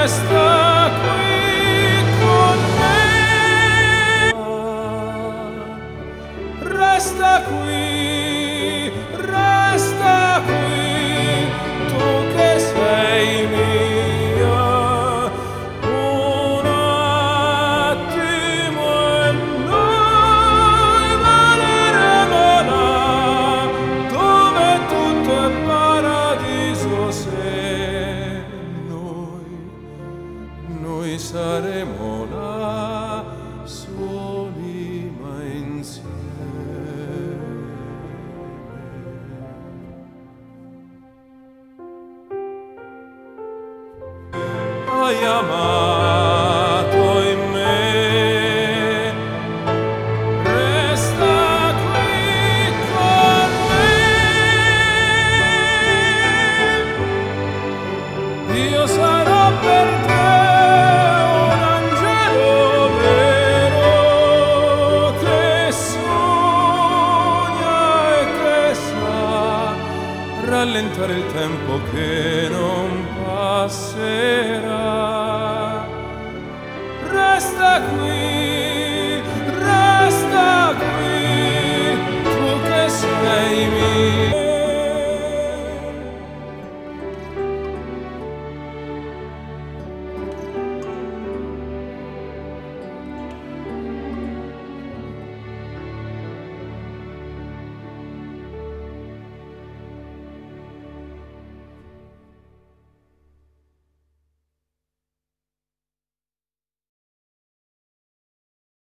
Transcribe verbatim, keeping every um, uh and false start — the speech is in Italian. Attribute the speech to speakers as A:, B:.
A: resta qui con me. Resta qui, resta qui, tu che sei mia. Un attimo e noi valeremo là, dove tutto è paradiso, se noi, noi saremo là, soli ma insieme. Hai amato in me, resta qui con me. Io sarò per te un angelo vero che sogna e che sa rallentare il tempo che non passerà. Resta qui.